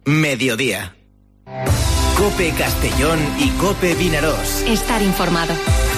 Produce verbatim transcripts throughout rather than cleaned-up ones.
Mediodía. COPE Castellón y COPE Vinarós. Estar informado.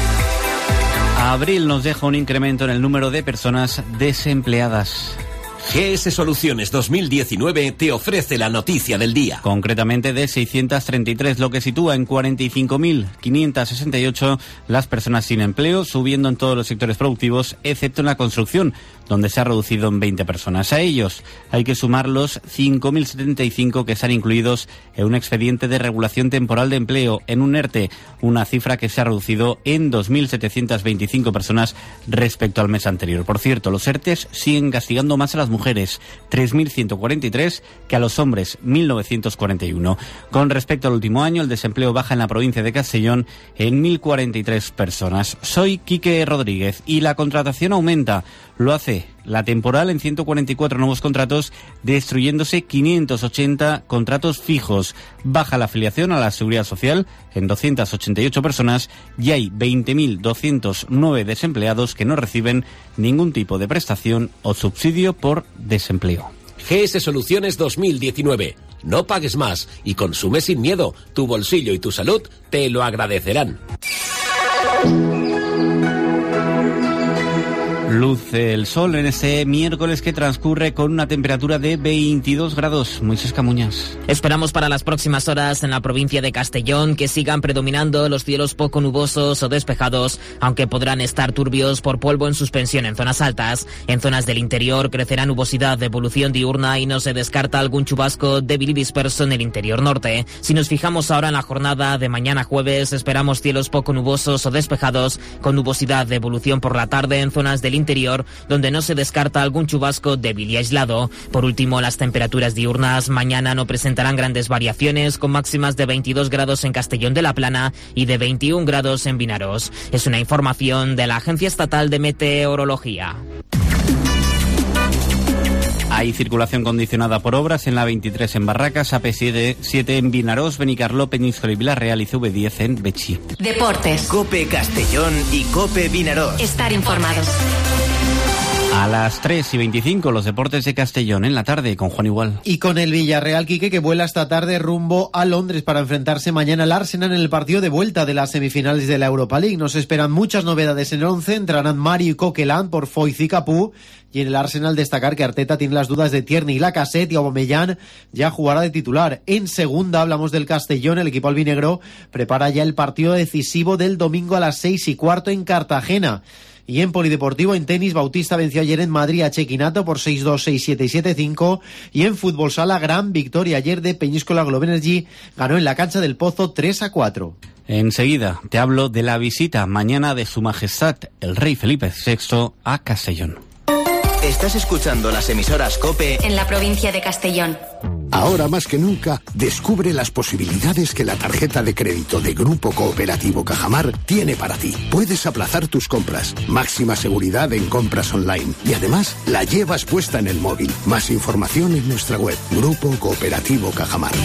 Abril nos deja un incremento en el número de personas desempleadas. G S Soluciones dos mil diecinueve te ofrece la noticia del día. Concretamente de seiscientos treinta y tres, lo que sitúa en cuarenta y cinco mil quinientos sesenta y ocho las personas sin empleo, subiendo en todos los sectores productivos, excepto en la construcción, donde se ha reducido en veinte personas. A ellos hay que sumar los cinco mil setenta y cinco que están incluidos en un expediente de regulación temporal de empleo, en un ERTE, una cifra que se ha reducido en dos mil setecientos veinticinco personas respecto al mes anterior. Por cierto, los ERTEs siguen castigando más a las mujeres, tres mil ciento cuarenta y tres, que a los hombres, mil novecientos cuarenta y uno. Con respecto al último año, el desempleo baja en la provincia de Castellón en mil cuarenta y tres personas. Soy Quique Rodríguez y la contratación aumenta. Lo hace la temporal en ciento cuarenta y cuatro nuevos contratos, destruyéndose quinientos ochenta contratos fijos. Baja la afiliación a la Seguridad Social en doscientas ochenta y ocho personas y hay veinte mil doscientos nueve desempleados que no reciben ningún tipo de prestación o subsidio por desempleo. G S Soluciones dos mil diecinueve. No pagues más y consume sin miedo. Tu bolsillo y tu salud te lo agradecerán. Luce el sol en este miércoles que transcurre con una temperatura de veintidós grados. Moisés Camuñas. Esperamos para las próximas horas en la provincia de Castellón que sigan predominando los cielos poco nubosos o despejados, aunque podrán estar turbios por polvo en suspensión en zonas altas. En zonas del interior crecerá nubosidad de evolución diurna y no se descarta algún chubasco débil y disperso en el interior norte. Si nos fijamos ahora en la jornada de mañana jueves, esperamos cielos poco nubosos o despejados, con nubosidad de evolución por la tarde en zonas del interior interior, donde no se descarta algún chubasco débil y aislado. Por último, las temperaturas diurnas mañana no presentarán grandes variaciones, con máximas de veintidós grados en Castellón de la Plana y de veintiún grados en Vinarós. Es una información de la Agencia Estatal de Meteorología. Hay circulación condicionada por obras en la veintitrés en Barracas, A P siete en Vinarós, Benicarló, Peñíscola y Villarreal y C V diez en Betxí. Deportes. COPE Castellón y COPE Vinarós. Estar informados. A las tres y veinticinco, los deportes de Castellón en la tarde con Juan Igual. Y con el Villarreal, Quique, que vuela esta tarde rumbo a Londres para enfrentarse mañana al Arsenal en el partido de vuelta de las semifinales de la Europa League. Nos esperan muchas novedades en el once. Entrarán Mari y Coquelin por Foyth y Capú. Y en el Arsenal destacar que Arteta tiene las dudas de Tierney y Lacazette y Aubameyang ya jugará de titular. En segunda hablamos del Castellón. El equipo albinegro prepara ya el partido decisivo del domingo a las seis y cuarto en Cartagena. Y en polideportivo, en tenis, Bautista venció ayer en Madrid a Chequinato por seis dos, seis siete y siete cinco. Y en fútbol sala, gran victoria ayer de Peñíscola Globe Energy. Ganó en la cancha del Pozo tres a cuatro. Enseguida te hablo de la visita mañana de Su Majestad el Rey Felipe sexto a Castellón. Estás escuchando las emisoras COPE en la provincia de Castellón. Ahora más que nunca, descubre las posibilidades que la tarjeta de crédito de Grupo Cooperativo Cajamar tiene para ti. Puedes aplazar tus compras, máxima seguridad en compras online y además la llevas puesta en el móvil. Más información en nuestra web, Grupo Cooperativo Cajamar.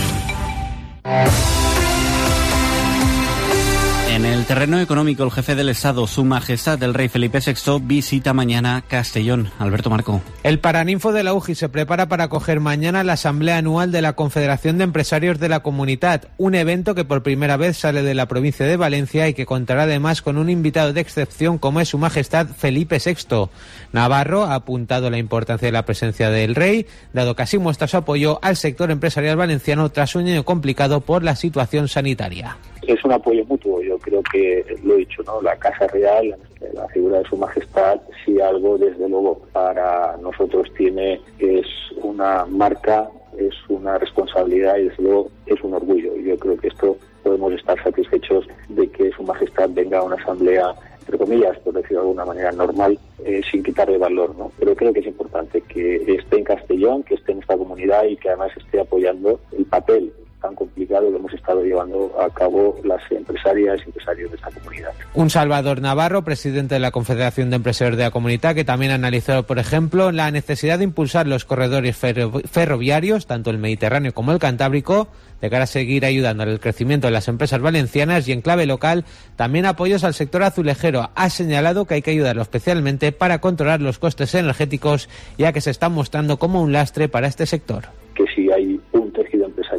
En el terreno económico, el jefe del Estado, Su Majestad el Rey Felipe sexto, visita mañana Castellón. Alberto Marco. El Paraninfo de la U G I se prepara para acoger mañana la Asamblea Anual de la Confederación de Empresarios de la Comunitat, un evento que por primera vez sale de la provincia de Valencia y que contará además con un invitado de excepción como es Su Majestad Felipe sexto. Navarro ha apuntado la importancia de la presencia del Rey, dado que así muestra su apoyo al sector empresarial valenciano tras un año complicado por la situación sanitaria. Es un apoyo mutuo, yo creo que lo he dicho, ¿no? La Casa Real, la figura de Su Majestad, si algo desde luego para nosotros tiene, es una marca, es una responsabilidad y desde luego es un orgullo. Yo creo que esto podemos estar satisfechos de que Su Majestad venga a una asamblea, entre comillas, por decirlo de alguna manera, normal, eh, sin quitarle valor, ¿no? Pero creo que es importante que esté en Castellón, que esté en esta comunidad y que además esté apoyando el papel tan complicado que hemos estado llevando a cabo las empresarias y empresarios de esta comunidad. Un Salvador Navarro, presidente de la Confederación de Empresarios de la Comunidad, que también analizó, por ejemplo, la necesidad de impulsar los corredores ferro- ferroviarios, tanto el Mediterráneo como el Cantábrico, de cara a seguir ayudando al crecimiento de las empresas valencianas, y en clave local, también apoyos al sector azulejero. Ha señalado que hay que ayudarlo especialmente para controlar los costes energéticos, ya que se están mostrando como un lastre para este sector. Que si hay un tejido empresarial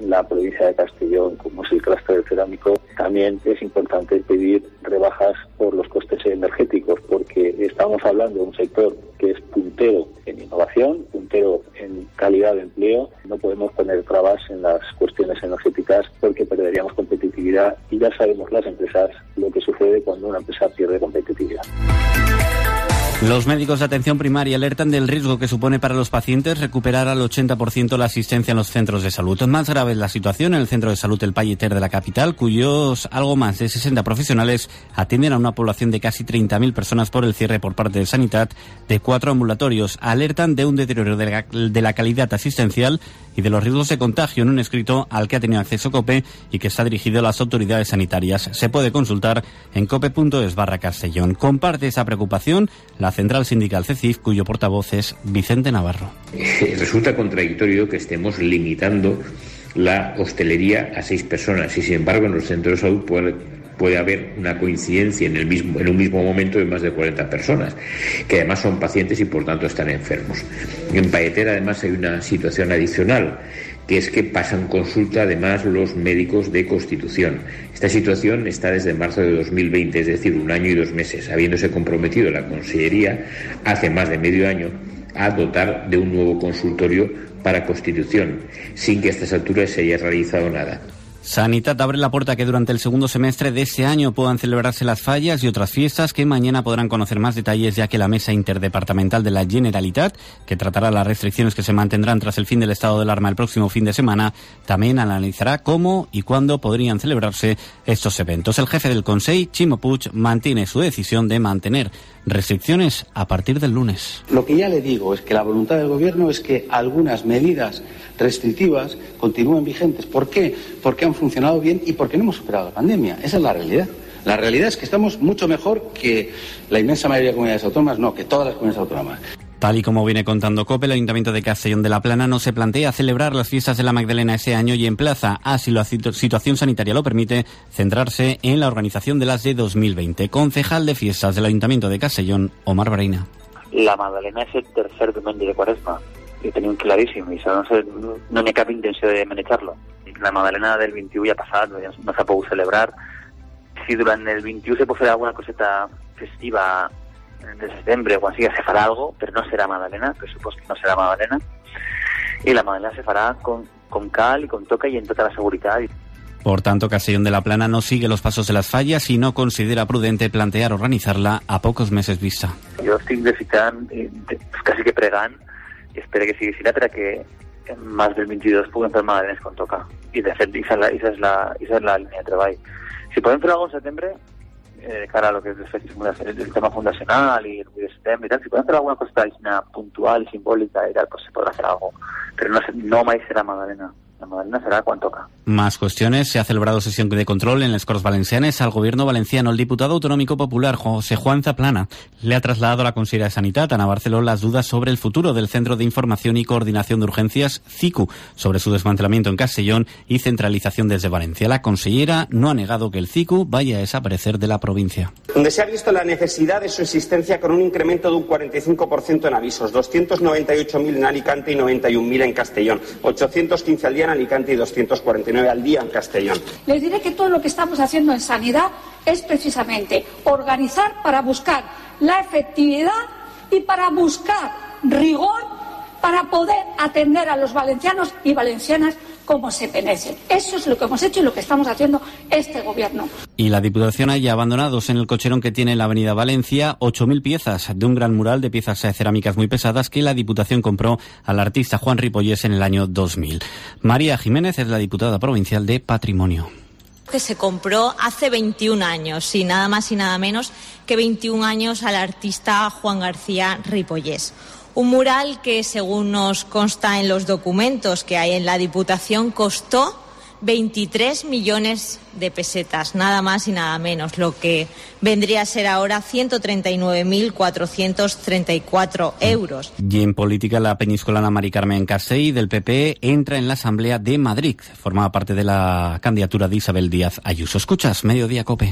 en la provincia de Castellón, como es el clúster del cerámico, también es importante pedir rebajas por los costes energéticos, porque estamos hablando de un sector que es puntero en innovación, puntero en calidad de empleo. No podemos poner trabas en las cuestiones energéticas porque perderíamos competitividad, y ya sabemos las empresas lo que sucede cuando una empresa pierde competitividad. Los médicos de atención primaria alertan del riesgo que supone para los pacientes recuperar al ochenta por ciento la asistencia en los centros de salud. Más grave es la situación en el centro de salud El Palleter de la capital, cuyos algo más de sesenta profesionales atienden a una población de casi treinta mil personas por el cierre por parte de Sanidad de cuatro ambulatorios. Alertan de un deterioro de la, de la calidad asistencial y de los riesgos de contagio en un escrito al que ha tenido acceso COPE y que está dirigido a las autoridades sanitarias. Se puede consultar en cope.es barra Castellón. Comparte esa preocupación la central sindical CECIF, cuyo portavoz es Vicente Navarro. Resulta contradictorio que estemos limitando la hostelería a seis personas y, sin embargo, en los centros de salud puede, puede haber una coincidencia en el mismo en un mismo momento de más de cuarenta personas, que además son pacientes y por tanto están enfermos. En Palleter además hay una situación adicional, que es que pasan consulta además los médicos de Constitución. Esta situación está desde marzo de dos mil veinte, es decir, un año y dos meses, habiéndose comprometido la Consellería hace más de medio año a dotar de un nuevo consultorio para Constitución, sin que a estas alturas se haya realizado nada. Sanidad abre la puerta a que durante el segundo semestre de este año puedan celebrarse las fallas y otras fiestas, que mañana podrán conocer más detalles, ya que la Mesa Interdepartamental de la Generalitat, que tratará las restricciones que se mantendrán tras el fin del estado de alarma el próximo fin de semana, también analizará cómo y cuándo podrían celebrarse estos eventos. El jefe del Consell, Ximo Puig, mantiene su decisión de mantener restricciones a partir del lunes. Lo que ya le digo es que la voluntad del Gobierno es que algunas medidas restrictivas continúen vigentes. ¿Por qué? Porque han funcionado bien y porque no hemos superado la pandemia. Esa es la realidad. La realidad es que estamos mucho mejor que la inmensa mayoría de comunidades autónomas, no, que todas las comunidades autónomas. Tal y como viene contando COPE, el Ayuntamiento de Castellón de la Plana no se plantea celebrar las fiestas de la Magdalena ese año y emplaza, a si la situación sanitaria lo permite, centrarse en la organización de las de dos mil veinte. Concejal de fiestas del Ayuntamiento de Castellón, Omar Breina. La Magdalena és el tercer diumenge de Quaresma, i ho tenim claríssim, i això no, se, no n'hi ha cap intenció de manejar-lo. La Magdalena del vint-i-u ja ha passat, no s'ha pogut celebrar. Si durant el vint-i-u se pot fer alguna coseta festiva de setembre, quan sigui, se farà algo, però no serà Magdalena, per supost que no serà Magdalena, i la Magdalena se farà con, con cal i con toca i en tota la seguretat. Por tanto, Castellón de la Plana no sigue los pasos de las fallas y no considera prudente plantear organizarla a pocos meses vista. Jo estic desitjant, quasi que pregant, i espero que sigui així, perquè en març del vint-i-dos puguem fer Magdalenes con toca. I de fet, aquesta és la, és la línia de treball. Si podem fer alguna cosa en setembre, eh, cara a lo que es el, el tema fundacional y el de setembre y tal, si podem fer alguna cosa puntual y simbólica y tal, pues se podrá hacer algo. Pero no, no mai serà Magdalena. La Magdalena será cuando toca. Más cuestiones. Se ha celebrado sesión de control en las Corts Valencianes al gobierno valenciano. El diputado autonómico popular José Juan Zaplana le ha trasladado a la Conselleria de Sanidad, Ana Barceló, las dudas sobre el futuro del Centro de Información y Coordinación de Urgencias, C I C U, sobre su desmantelamiento en Castellón y centralización desde Valencia. La consellera no ha negado que el C I C U vaya a desaparecer de la provincia. Donde se ha visto la necesidad de su existencia con un incremento de un cuarenta y cinco por ciento en avisos, doscientos noventa y ocho mil en Alicante y noventa y un mil en Castellón, ochocientos quince al día en Alicante y doscientos cuarenta y nueve al día en Castellón. Les diré que todo lo que estamos haciendo en sanidad es precisamente organizar para buscar la efectividad y para buscar rigor para poder atender a los valencianos y valencianas como se merecen. Eso es lo que hemos hecho y lo que estamos haciendo este gobierno. Y la Diputación haya abandonados en el cocherón que tiene la Avenida Valencia ocho mil piezas de un gran mural de piezas cerámicas muy pesadas que la Diputación compró al artista Juan Ripollés en el año dos mil. María Jiménez es la diputada provincial de Patrimonio. Que se compró hace veintiún años, y nada más y nada menos que veintiún años al artista Juan García Ripollés. Un mural que, según nos consta en los documentos que hay en la Diputación, costó veintitrés millones de pesetas, nada más y nada menos, lo que vendría a ser ahora ciento treinta y nueve mil cuatrocientos treinta y cuatro euros. Y en política, la peñiscolana Mari Carmen Castellí del P P entra en la Asamblea de Madrid. Formaba parte de la candidatura de Isabel Díaz Ayuso. Escuchas Mediodía COPE.